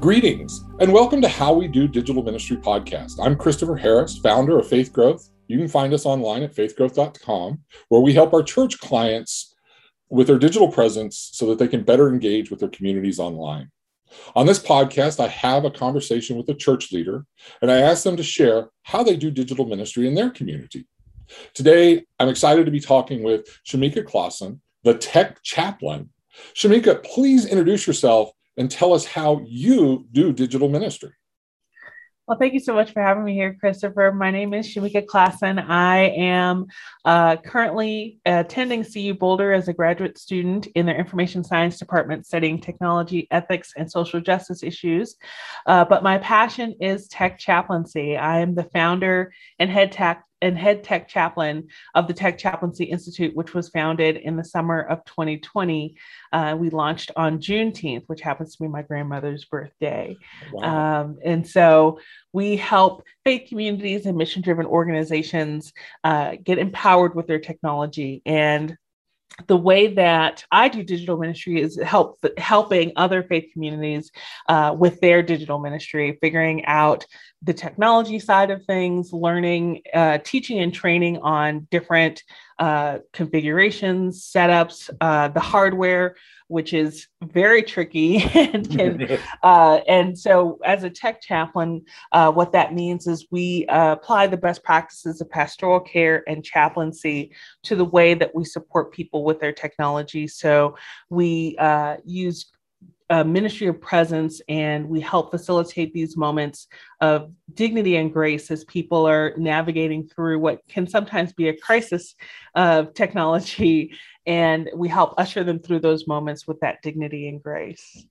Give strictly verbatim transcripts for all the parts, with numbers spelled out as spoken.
Greetings, and welcome to How We Do Digital Ministry podcast. I'm Christopher Harris, founder of Faith Growth. You can find us online at faith growth dot com, where we help our church clients with their digital presence so that they can better engage with their communities online. On this podcast, I have a conversation with a church leader, and I ask them to share how they do digital ministry in their community. Today, I'm excited to be talking with Shamika Clausen, the tech chaplain. Shamika, please introduce yourself and tell us how you do digital ministry. Well, thank you so much for having me here, Christopher. My name is Shamika Clausen. I am uh, currently attending C U Boulder as a graduate student in their information science department, studying technology, ethics, and social justice issues. Uh, but my passion is tech chaplaincy. I am the founder and head tech and head tech chaplain of the Tech Chaplaincy Institute, which was founded in the summer of twenty twenty. Uh, we launched on Juneteenth, which happens to be my grandmother's birthday. Wow. Um, and so we help faith communities and mission-driven organizations uh, get empowered with their technology. And the way that I do digital ministry is help helping other faith communities uh, with their digital ministry, figuring out the technology side of things, learning, uh, teaching and training on different uh, configurations, setups, uh, the hardware, which is very tricky. and, can, uh, and so as a tech chaplain, uh, what that means is we uh, apply the best practices of pastoral care and chaplaincy to the way that we support people with their technology. So we uh, use a ministry of presence, and we help facilitate these moments of dignity and grace as people are navigating through what can sometimes be a crisis of technology. And we help usher them through those moments with that dignity and grace.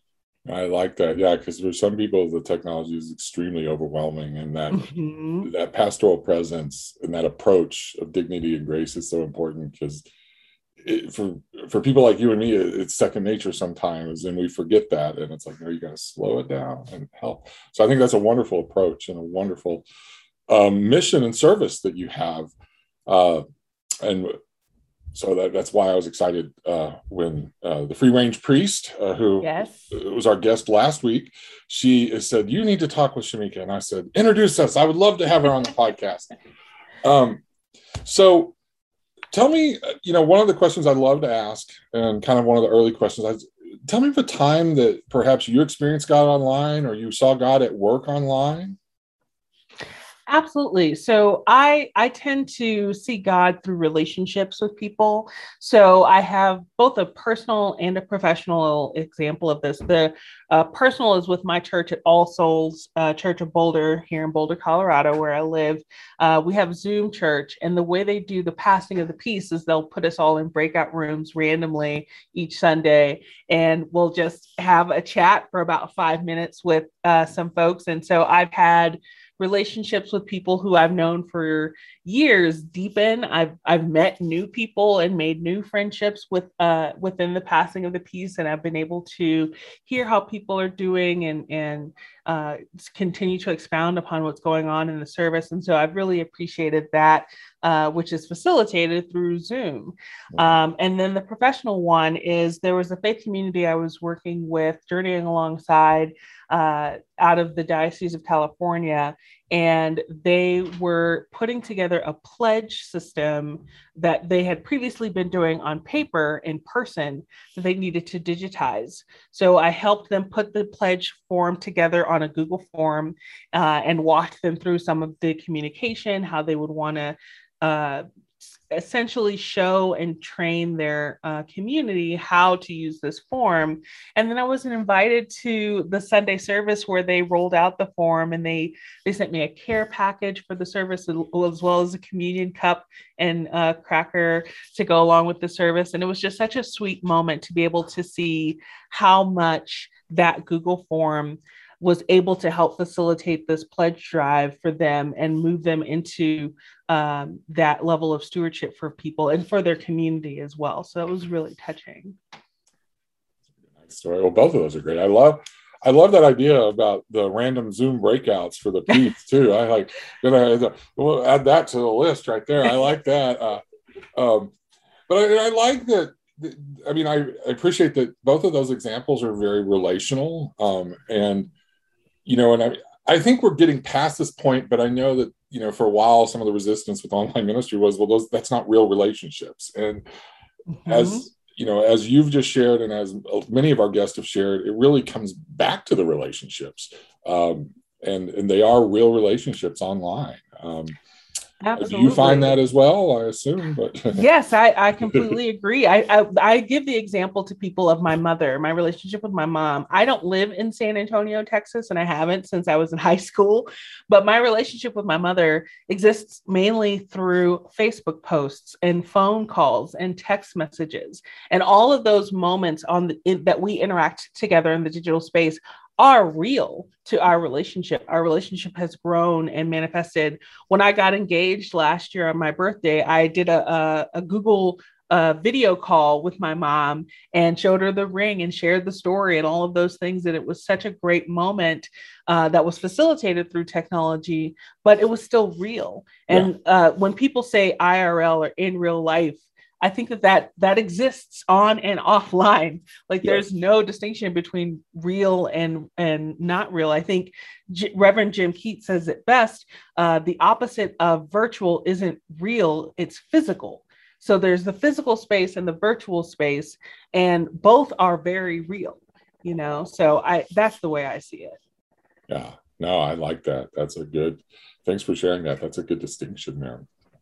I like that. Yeah, because for some people, the technology is extremely overwhelming, and that mm-hmm. that pastoral presence and that approach of dignity and grace is so important, because It, for for people like you and me, it's second nature sometimes, and we forget that. And it's like, no, you got to slow it down and help. So I think that's a wonderful approach and a wonderful um, mission and service that you have. Uh, and so that, that's why I was excited uh, when uh, the Free Range Priest, uh, who yes. was our guest last week, she said, you need to talk with Shamika. And I said, introduce us. I would love to have her on the podcast. Um, so Tell me, you know, one of the questions I'd love to ask, and kind of one of the early questions, I, tell me of a time that perhaps you experienced God online, or you saw God at work online. Absolutely. So I I tend to see God through relationships with people. So I have both a personal and a professional example of this. The uh, personal is with my church at All Souls uh, Church of Boulder here in Boulder, Colorado, where I live. Uh, we have Zoom church, and the way they do the passing of the peace is they'll put us all in breakout rooms randomly each Sunday, and we'll just have a chat for about five minutes with uh, some folks. And so I've had relationships with people who I've known for years deepen. I've I've met new people and made new friendships with uh within the passing of the peace, and I've been able to hear how people are doing and and uh, continue to expound upon what's going on in the service. And so I've really appreciated that, uh, which is facilitated through Zoom. Um, and then the professional one is there was a faith community I was working with, journeying alongside uh, out of the Diocese of California. And they were putting together a pledge system that they had previously been doing on paper in person that they needed to digitize. So I helped them put the pledge form together on a Google form uh, and walked them through some of the communication, how they would want to uh, essentially show and train their uh, community how to use this form. And then I was invited to the Sunday service where they rolled out the form, and they they sent me a care package for the service, as well as a communion cup and a cracker to go along with the service. And it was just such a sweet moment to be able to see how much that Google form was able to help facilitate this pledge drive for them and move them into um, that level of stewardship for people and for their community as well. So it was really touching. Nice story. Well, both of those are great. I love, I love that idea about the random Zoom breakouts for the peace too. I like, gonna we'll add that to the list right there. I like that. Uh, um, but I, I like that I mean, I, I appreciate that both of those examples are very relational. Um, and, you know, and I, I think we're getting past this point, but I know that, you know, for a while, some of the resistance with online ministry was, well, those, that's not real relationships. And Mm-hmm. as, you know, as you've just shared, and as many of our guests have shared, it really comes back to the relationships. Um, and, and they are real relationships online. Um, Absolutely. Do you find that as well? I assume, but yes, I, I completely agree. I, I I give the example to people of my mother, my relationship with my mom. I don't live in San Antonio, Texas, and I haven't since I was in high school. But my relationship with my mother exists mainly through Facebook posts and phone calls and text messages, and all of those moments on the, in, that we interact together in the digital space are real to our relationship. Our relationship has grown and manifested. When I got engaged last year on my birthday, I did a, a, a Google uh, video call with my mom and showed her the ring and shared the story and all of those things. And it was such a great moment uh, that was facilitated through technology, but it was still real. And yeah. uh, when people say I R L or in real life, I think that, that that exists on and offline. Like yes. There's no distinction between real and, and not real. I think J- Reverend Jim Keats says it best. Uh, the opposite of virtual isn't real, it's physical. So there's the physical space and the virtual space, and both are very real, you know? So I that's the way I see it. Yeah, no, I like that. That's a good, thanks for sharing that. That's a good distinction there.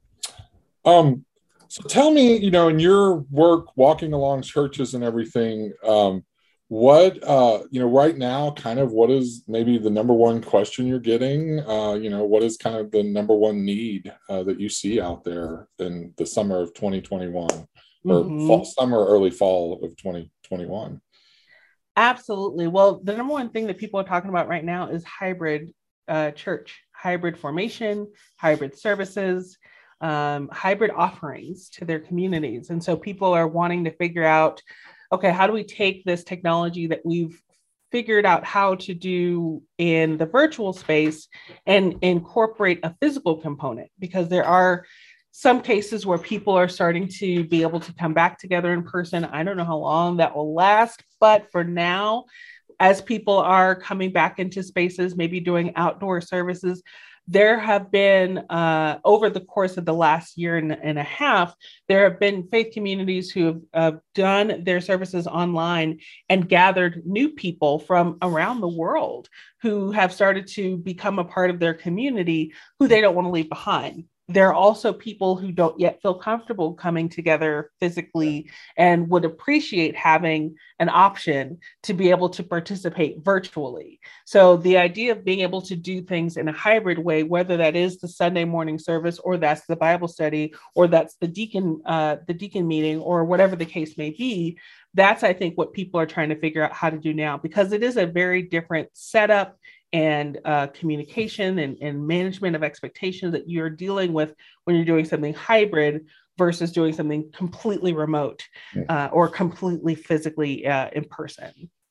Um, So tell me, you know, in your work walking along churches and everything, um, what, uh, you know, right now, kind of what is maybe the number one question you're getting? Uh, you know, what is kind of the number one need uh, that you see out there in the summer of twenty twenty-one or mm-hmm. fall, summer, early fall of twenty twenty-one? Absolutely. Well, the number one thing that people are talking about right now is hybrid uh, church, hybrid formation, hybrid services. Um, hybrid offerings to their communities. And so people are wanting to figure out, okay, how do we take this technology that we've figured out how to do in the virtual space and incorporate a physical component? Because there are some cases where people are starting to be able to come back together in person. I don't know how long that will last, but for now, as people are coming back into spaces, maybe doing outdoor services, there have been, uh, over the course of the last year and, and a half, there have been faith communities who have uh, done their services online and gathered new people from around the world who have started to become a part of their community who they don't want to leave behind. There are also people who don't yet feel comfortable coming together physically and would appreciate having an option to be able to participate virtually. So the idea of being able to do things in a hybrid way, whether that is the Sunday morning service or that's the Bible study or that's the deacon, uh, the deacon meeting or whatever the case may be, that's, I think, what people are trying to figure out how to do now, because it is a very different setup and uh, communication and, and management of expectations that you're dealing with when you're doing something hybrid versus doing something completely remote uh, or completely physically uh, in person.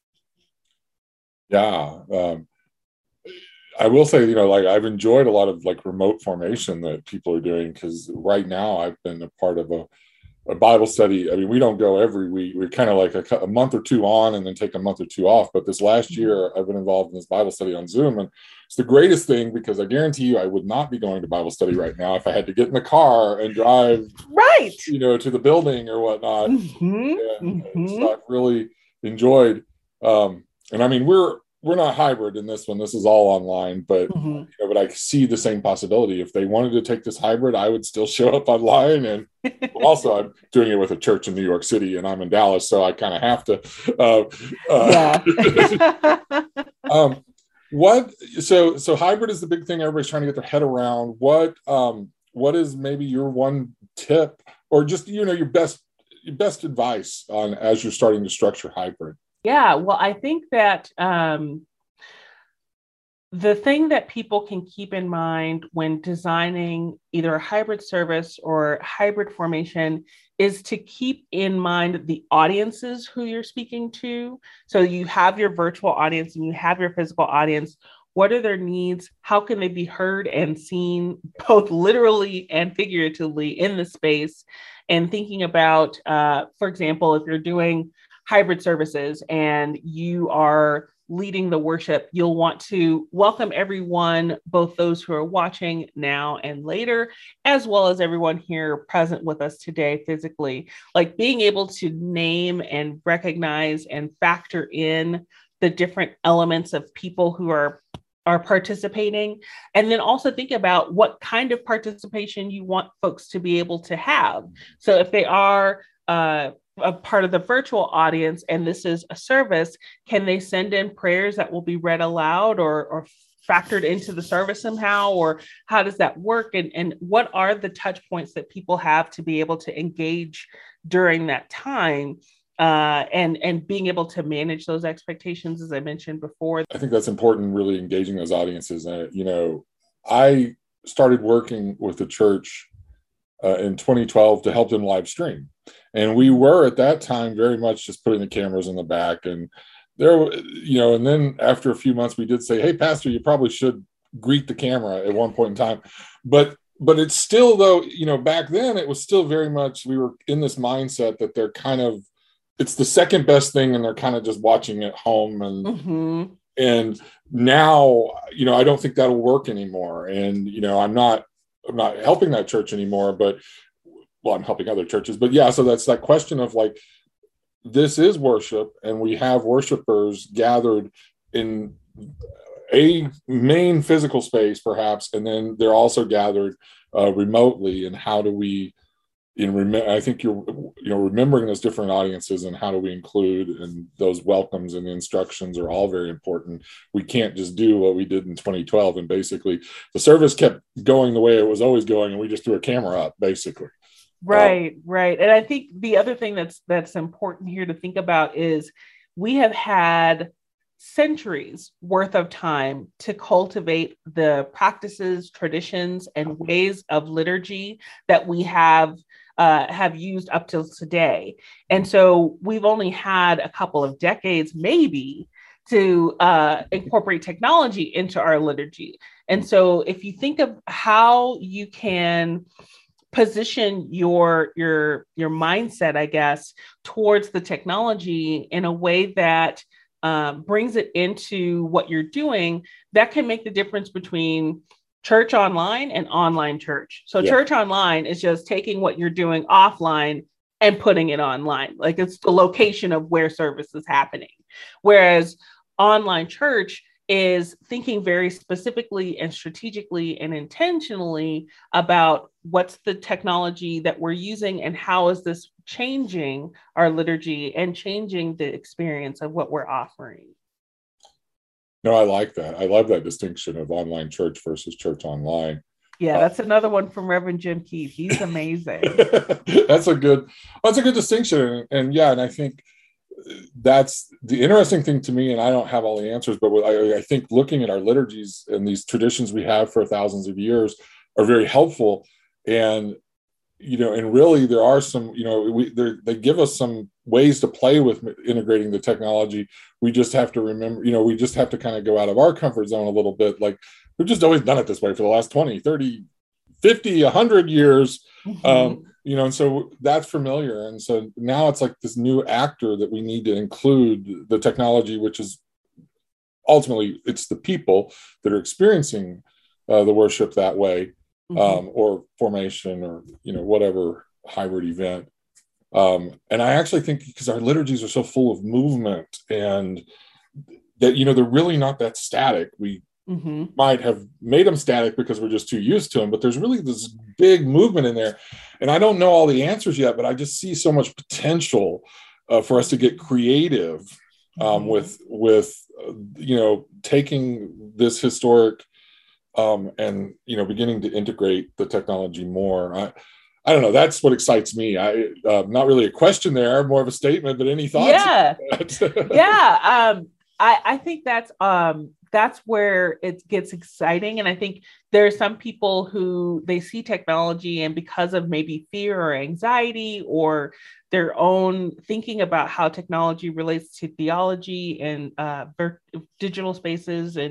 Yeah. Um, I will say, you know, like I've enjoyed a lot of like remote formation that people are doing, because right now I've been a part of a a Bible study. I mean, we don't go every week. We're kind of like a, a month or two on and then take a month or two off. But this last year, I've been involved in this Bible study on Zoom. And it's the greatest thing, because I guarantee you I would not be going to Bible study right now if I had to get in the car and drive, right, you know, to the building or whatnot. Mm-hmm. And, mm-hmm. So I've really enjoyed. Um, and I mean, we're, we're not hybrid in this one. This is all online, but mm-hmm. you know, but I see the same possibility. If they wanted to take this hybrid, I would still show up online. And also, I'm doing it with a church in New York City, and I'm in Dallas, so I kind of have to. Uh, uh, yeah. um, what? So, so hybrid is the big thing everybody's trying to get their head around. What? Um, what is maybe your one tip, or just you know your best your best advice on as you're starting to structure hybrid? Yeah, well, I think that um, the thing that people can keep in mind when designing either a hybrid service or hybrid formation is to keep in mind the audiences who you're speaking to. So you have your virtual audience and you have your physical audience. What are their needs? How can they be heard and seen both literally and figuratively in the space? And thinking about, uh, for example, if you're doing hybrid services and you are leading the worship, you'll want to welcome everyone, both those who are watching now and later, as well as everyone here present with us today physically. Like being able to name and recognize and factor in the different elements of people who are are participating, and then also think about what kind of participation you want folks to be able to have. So if they are uh, a part of the virtual audience and this is a service, can they send in prayers that will be read aloud or, or factored into the service somehow? Or how does that work? And, and what are the touch points that people have to be able to engage during that time? Uh, and and being able to manage those expectations, as I mentioned before. I think that's important, really engaging those audiences. Uh, you know, I started working with the church uh, in twenty twelve to help them live stream. And we were at that time very much just putting the cameras in the back. And there, you know, and then after a few months, we did say, hey, Pastor, you probably should greet the camera at one point in time. But but it's still, though, you know, back then it was still very much, we were in this mindset that they're kind of, it's the second best thing and they're kind of just watching at home. And mm-hmm. and now, you know, I don't think that'll work anymore. And, you know, I'm not, I'm not helping that church anymore, but well, I'm helping other churches, but yeah, so that's that question of like, this is worship and we have worshipers gathered in a main physical space perhaps, and then they're also gathered uh, remotely. And how do we, you know, rem- I think you're, you know, remembering those different audiences and how do we include, and those welcomes and the instructions are all very important. We can't just do what we did in twenty twelve. And basically the service kept going the way it was always going. And we just threw a camera up basically. Right, um, right. And I think the other thing that's, that's important here to think about is we have had centuries worth of time to cultivate the practices, traditions, and ways of liturgy that we have uh, have used up till today. And so we've only had a couple of decades, maybe, to uh, incorporate technology into our liturgy. And so if you think of how you can position your your your mindset, I guess, towards the technology in a way that um, brings it into what you're doing, that can make the difference between church online and online church. So yeah. Church online is just taking what you're doing offline and putting it online. Like it's the location of where service is happening. Whereas online church is thinking very specifically and strategically and intentionally about what's the technology that we're using and how is this changing our liturgy and changing the experience of what we're offering. No, I like that. I love that distinction of online church versus church online. Yeah, that's uh, another one from Reverend Jim Keith. He's amazing. That's a good, that's a good distinction. And, and yeah, and I think that's the interesting thing to me, and I don't have all the answers, but I, I think looking at our liturgies and these traditions we have for thousands of years are very helpful. And, you know, and really there are some, you know, we they give us some ways to play with integrating the technology. We just have to remember, you know, we just have to kind of go out of our comfort zone a little bit. Like we've just always done it this way for the last twenty, thirty, fifty, one hundred years. Mm-hmm. Um, you know, and so that's familiar. And so now it's like this new actor that we need to include the technology, which is ultimately it's the people that are experiencing uh, the worship that way, mm-hmm. um, or formation or, you know, whatever hybrid event. Um, and I actually think because our liturgies are so full of movement and that, you know, they're really not that static. We mm-hmm. might have made them static because we're just too used to them, but there's really this big movement in there. And I don't know all the answers yet, but I just see so much potential uh, for us to get creative um, mm-hmm. with, with uh, you know, taking this historic um, and, you know, beginning to integrate the technology more. I, I don't know. That's what excites me. I uh, not really a question there, more of a statement, but any thoughts? Yeah, yeah. Um, I, I think that's um, that's where it gets exciting. And I think there are some people who they see technology and because of maybe fear or anxiety or their own thinking about how technology relates to theology and uh, digital spaces and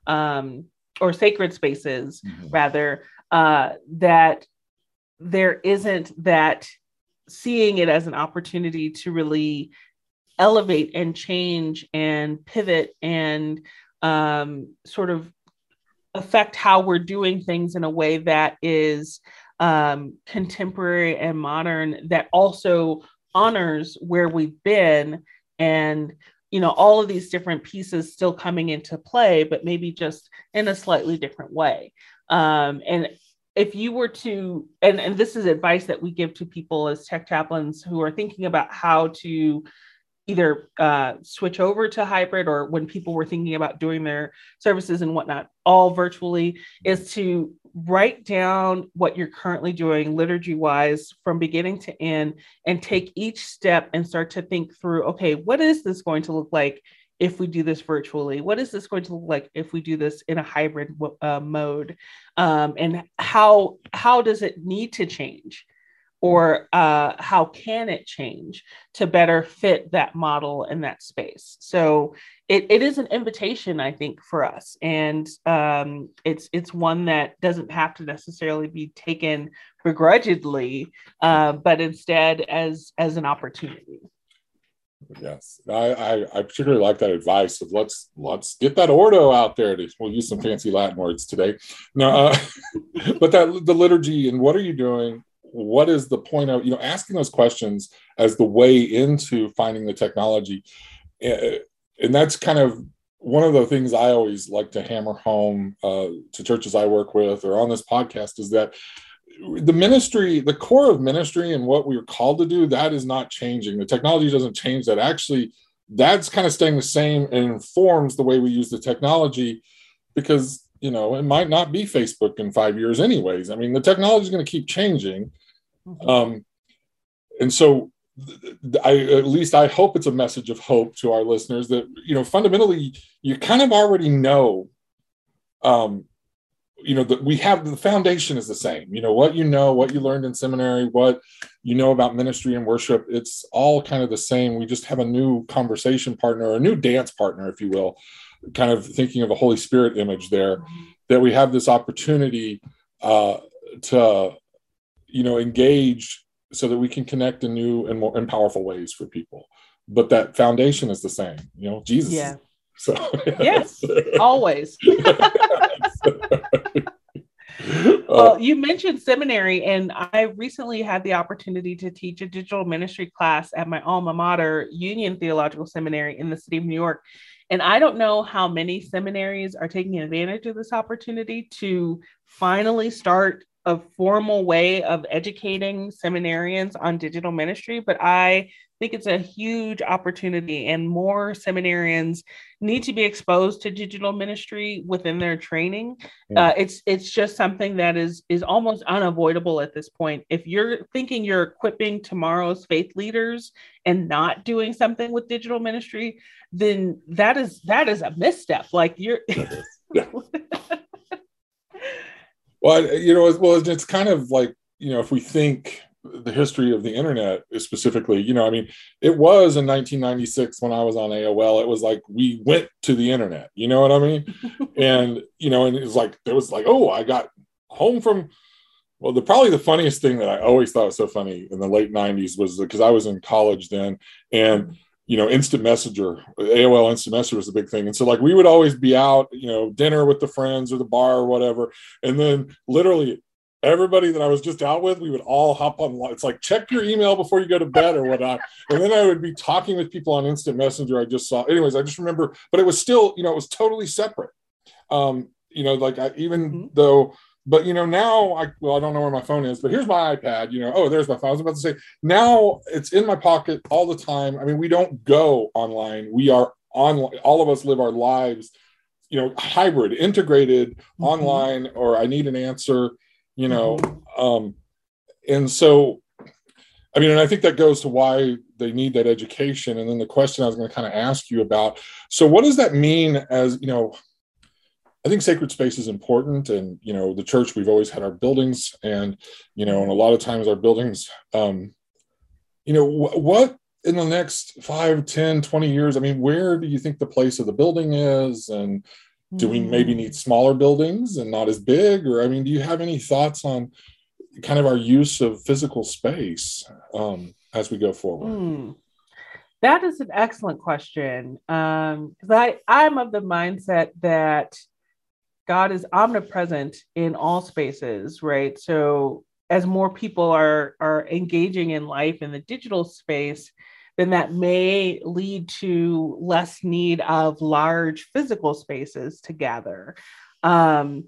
um, or sacred spaces, mm-hmm. rather, uh, that there isn't that seeing it as an opportunity to really elevate and change and pivot and um, sort of affect how we're doing things in a way that is um, contemporary and modern, that also honors where we've been, and, you know, all of these different pieces still coming into play, but maybe just in a slightly different way. Um, and if you were to, and, and this is advice that we give to people as tech chaplains who are thinking about how to either uh, switch over to hybrid, or when people were thinking about doing their services and whatnot, all virtually, is to write down what you're currently doing liturgy wise from beginning to end, and take each step and start to think through, okay, what is this going to look like if we do this virtually? What is this going to look like if we do this in a hybrid uh, mode? Um, and how, how does it need to change? Or uh, how can it change to better fit that model and that space? So it, it is an invitation, I think, for us. And um, it's it's one that doesn't have to necessarily be taken begrudgingly, uh, but instead as, as an opportunity. Yes, I, I, I particularly like that advice of let's let's get that ordo out there. To, we'll use some fancy Latin words today. No, uh, but that the liturgy and what are you doing? What is the point of, you know, asking those questions as the way into finding the technology? And that's kind of one of the things I always like to hammer home uh, to churches I work with or on this podcast, is that the ministry, the core of ministry and what we are called to do, that is not changing. The technology doesn't change that. Actually, that's kind of staying the same and informs the way we use the technology, because, you know, it might not be Facebook in five years anyways. I mean, the technology is going to keep changing. Um, and so I, at least I hope it's a message of hope to our listeners that, you know, fundamentally, you kind of already know, um, you know, that we have the foundation is the same, you know, what, you know, what you learned in seminary, what you know about ministry and worship, it's all kind of the same. We just have a new conversation partner, or a new dance partner, if you will, kind of thinking of a Holy Spirit image there, that we have this opportunity uh, to, you know, engage so that we can connect in new and more and powerful ways for people. But that foundation is the same, you know, Jesus. Yeah. So yes, always. Well, you mentioned seminary, and I recently had the opportunity to teach a digital ministry class at my alma mater, Union Theological Seminary in the city of New York. And I don't know how many seminaries are taking advantage of this opportunity to finally start a formal way of educating seminarians on digital ministry, but I think it's a huge opportunity, and more seminarians need to be exposed to digital ministry within their training. Yeah. Uh, it's it's just something that is is almost unavoidable at this point. If you're thinking you're equipping tomorrow's faith leaders and not doing something with digital ministry, then that is that is a misstep. Like you're. Yeah. Well, you know, well, it's kind of like, you know, if we think the history of the internet specifically, you know, I mean, it was in nineteen ninety-six when I was on A O L, it was like, we went to the internet, you know what I mean? And, you know, and it was like, it was like, oh, I got home from, well, the probably the funniest thing that I always thought was so funny in the late nineties was because I was in college then, and you know, instant messenger, A O L instant messenger was a big thing. And so like, we would always be out, you know, dinner with the friends or the bar or whatever. And then literally everybody that I was just out with, we would all hop on. It's like, check your email before you go to bed or whatnot. And then I would be talking with people on instant messenger. I just saw, anyways, I just remember, but it was still, you know, it was totally separate. Um, you know, like I, even mm-hmm. though, but, you know, now I, well, I don't know where my phone is, but here's my iPad, you know, oh, there's my phone. I was about to say, now it's in my pocket all the time. I mean, we don't go online. We are online. All of us live our lives, you know, hybrid, integrated, mm-hmm. online, or I need an answer, you know. Mm-hmm. Um, and so, I mean, and I think that goes to why they need that education. And then the question I was going to kind of ask you about, so what does that mean as, you know, I think sacred space is important. And, you know, the church, we've always had our buildings, and, you know, and a lot of times our buildings, um, you know, wh- what in the next five, ten, twenty years, I mean, where do you think the place of the building is? And, do we maybe need smaller buildings and not as big? Or, I mean, do you have any thoughts on kind of our use of physical space um, as we go forward? Mm. That is an excellent question. Um, because I, I'm of the mindset that God is omnipresent in all spaces, right? So as more people are, are engaging in life in the digital space, then that may lead to less need of large physical spaces to gather. Um,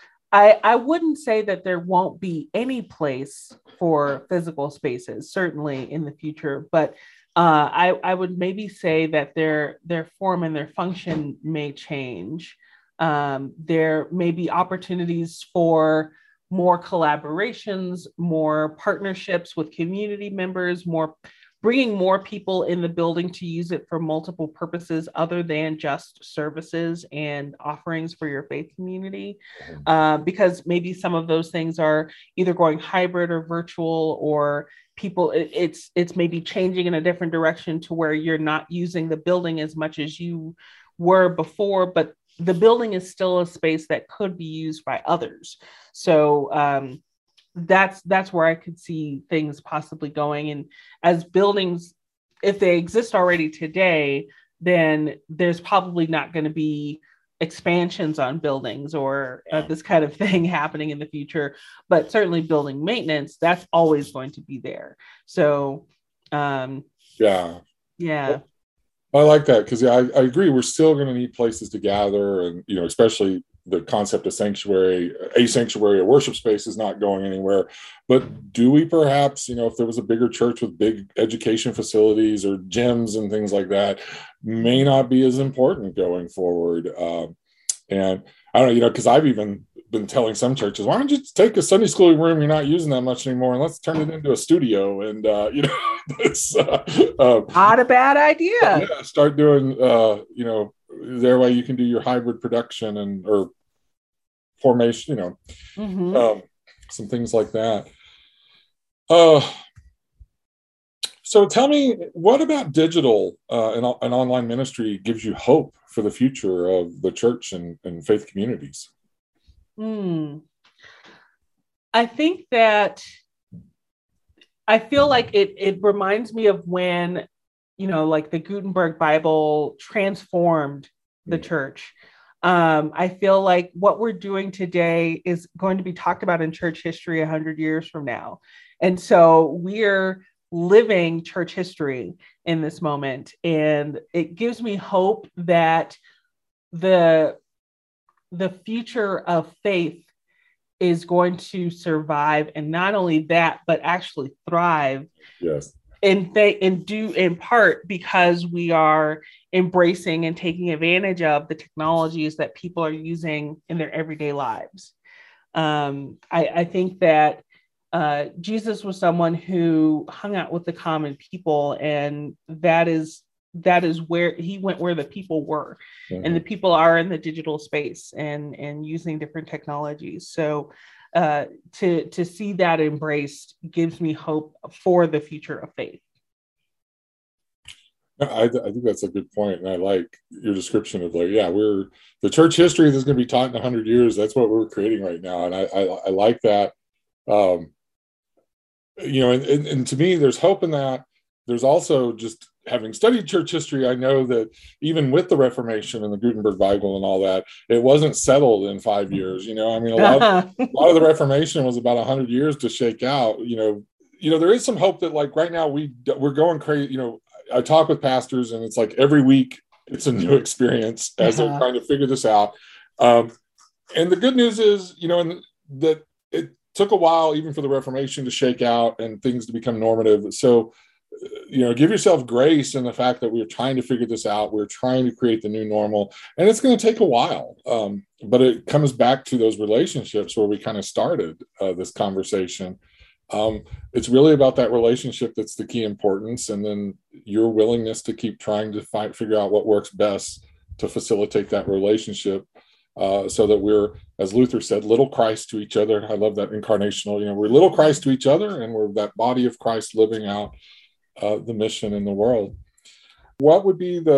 I, I wouldn't say that there won't be any place for physical spaces, certainly in the future, but uh, I, I would maybe say that their, their form and their function may change. Um, there may be opportunities for more collaborations, more partnerships with community members, more bringing more people in the building to use it for multiple purposes other than just services and offerings for your faith community. Uh, because maybe some of those things are either going hybrid or virtual, or people, it, it's it's maybe changing in a different direction to where you're not using the building as much as you were before, but the building is still a space that could be used by others. So um, that's that's where I could see things possibly going. And as buildings, if they exist already today, then there's probably not going to be expansions on buildings or uh, this kind of thing happening in the future. But certainly building maintenance, that's always going to be there. So um, yeah, yeah. I like that because yeah, I, I agree. We're still going to need places to gather, and you know, especially the concept of sanctuary, a sanctuary, a worship space is not going anywhere. But do we perhaps, you know, if there was a bigger church with big education facilities or gyms and things like that, may not be as important going forward. Um, and I don't know, you know, because I've even been telling some churches, why don't you take a Sunday school room you're not using that much anymore and let's turn it into a studio? And, uh, you know, it's uh, uh, not a bad idea. Yeah, start doing, uh, you know, their way you can do your hybrid production and or formation, you know, mm-hmm. um, some things like that. Uh, so tell me, what about digital uh, and, and online ministry gives you hope for the future of the church and, and faith communities? Hmm. I think that I feel like it it reminds me of when, you know, like the Gutenberg Bible transformed the church. Um, I feel like what we're doing today is going to be talked about in church history a hundred years from now. And so we're living church history in this moment. And it gives me hope that the, the future of faith is going to survive. And not only that, but actually thrive. Yes. And they and do in part because we are embracing and taking advantage of the technologies that people are using in their everyday lives. Um, I, I think that uh, Jesus was someone who hung out with the common people, and that is that is where he went, where the people were, mm-hmm. and the people are in the digital space and and using different technologies. So. Uh, to to see that embraced gives me hope for the future of faith. I, I think that's a good point, and I like your description of like, yeah, we're the church history that's going to be taught in a hundred years. That's what we're creating right now, and I I, I like that. Um, you know, and, and, and to me, there's hope in that. There's also just having studied church history, I know that even with the Reformation and the Gutenberg Bible and all that, it wasn't settled in five years. You know, I mean, a lot, of, a lot of the Reformation was about a hundred years to shake out. You know, you know, there is some hope that like right now we we're going crazy. You know, I talk with pastors, and it's like every week it's a new experience as uh-huh. they're trying to figure this out. Um, and the good news is, you know, and that it took a while even for the Reformation to shake out and things to become normative. So. You know, give yourself grace in the fact that we're trying to figure this out. We're trying to create the new normal, and it's going to take a while. Um, but it comes back to those relationships where we kind of started uh, this conversation. Um, it's really about that relationship that's the key importance, and then your willingness to keep trying to find, figure out what works best to facilitate that relationship, uh, so that we're, as Luther said, little Christ to each other. I love that incarnational. You know, we're little Christ to each other, and we're that body of Christ living out Uh, the mission in the world. What would be the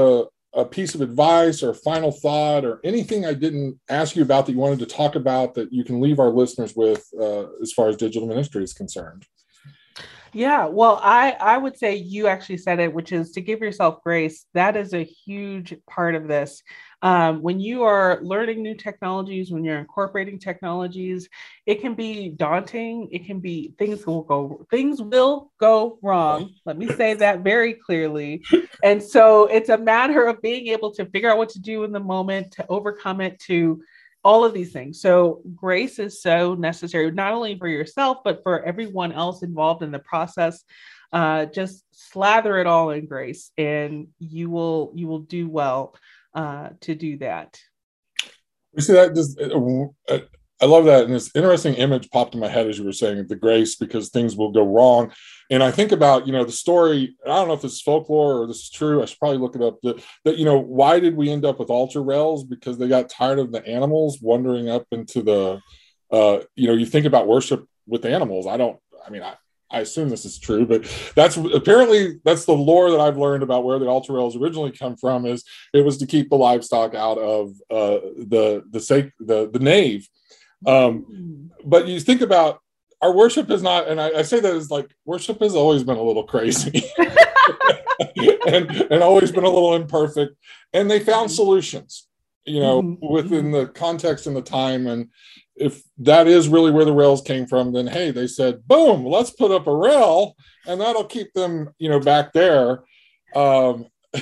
a piece of advice or final thought or anything I didn't ask you about that you wanted to talk about that you can leave our listeners with uh, as far as digital ministry is concerned? Yeah, well, I I would say you actually said it, which is to give yourself grace. That is a huge part of this. Um, when you are learning new technologies, when you're incorporating technologies, it can be daunting. It can be things will go things will go wrong. Let me say that very clearly. And so it's a matter of being able to figure out what to do in the moment, to overcome it, to all of these things. So grace is so necessary, not only for yourself, but for everyone else involved in the process. Uh, just slather it all in grace, and you will you will do well uh, to do that. You see that just, uh, I love that. And this interesting image popped in my head as you were saying the grace, because things will go wrong. And I think about, you know, the story, I don't know if this is folklore or this is true. I should probably look it up. That, that you know, why did we end up with altar rails? Because they got tired of the animals wandering up into the, uh, you know, you think about worship with animals. I don't, I mean, I, I assume this is true, but that's apparently that's the lore that I've learned about where the altar rails originally come from. Is it was to keep the livestock out of uh, the the the the nave. Um, but you think about our worship is not, and I, I say that as like worship has always been a little crazy and, and always been a little imperfect. And they found solutions, you know, mm-hmm. within the context and the time. And if that is really where the rails came from, then hey, they said, boom, let's put up a rail, and that'll keep them, you know, back there. Um,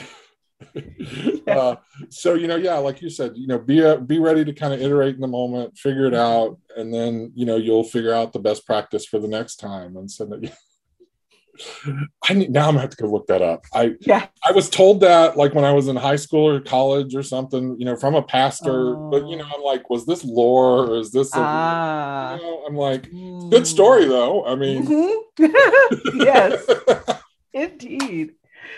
uh, so, you know, yeah, like you said, you know, be a, be ready to kind of iterate in the moment, figure it out, and then, you know, you'll figure out the best practice for the next time. And so that, I need, now I'm gonna have to go look that up. I yeah. I was told that like when I was in high school or college or something, you know, from a pastor, oh. But you know, I'm like, was this lore or is this a, ah. you know, I'm like, mm. Good story though. I mean, mm-hmm. Yes, indeed.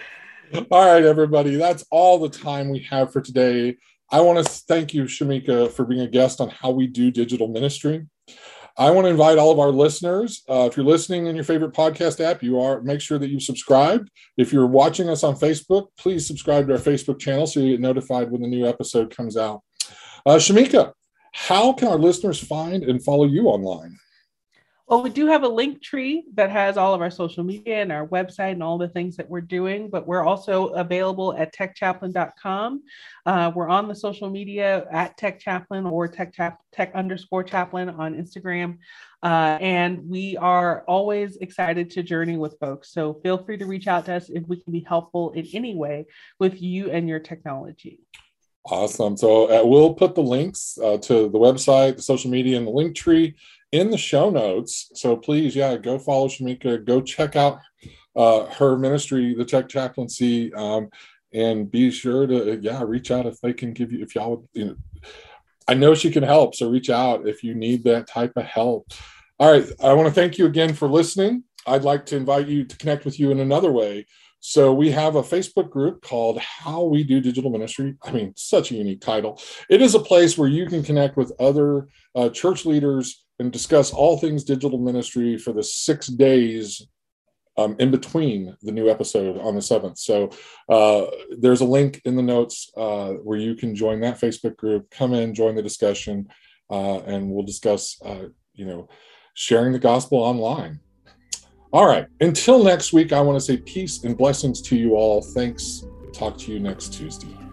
All right, everybody. That's all the time we have for today. I want to thank you, Shamika, for being a guest on How We Do Digital Ministry. I want to invite all of our listeners. Uh, if you're listening in your favorite podcast app, you are make sure that you've subscribed. If you're watching us on Facebook, please subscribe to our Facebook channel so you get notified when the new episode comes out. Uh, Shamika, how can our listeners find and follow you online? Well, we do have a link tree that has all of our social media and our website and all the things that we're doing, but we're also available at tech chaplain dot com. Uh, we're on the social media at Tech Chaplain or Tech, Chap- tech underscore Chaplain on Instagram. Uh, and we are always excited to journey with folks. So feel free to reach out to us if we can be helpful in any way with you and your technology. Awesome. So uh, we'll put the links uh, to the website, the social media, and the link tree in the show notes. So please, yeah, go follow Shamika, go check out uh, her ministry, the Tech Chaplaincy, um, and be sure to, yeah, reach out if they can give you, if y'all, you know, I know she can help. So reach out if you need that type of help. All right. I want to thank you again for listening. I'd like to invite you to connect with you in another way. So we have a Facebook group called How We Do Digital Ministry. I mean, such a unique title. It is a place where you can connect with other uh, church leaders and discuss all things digital ministry for the six days um, in between the new episode on the seventh. So uh, there's a link in the notes uh, where you can join that Facebook group, come in, join the discussion, uh, and we'll discuss, uh, you know, sharing the gospel online. All right. Until next week, I want to say peace and blessings to you all. Thanks. Talk to you next Tuesday.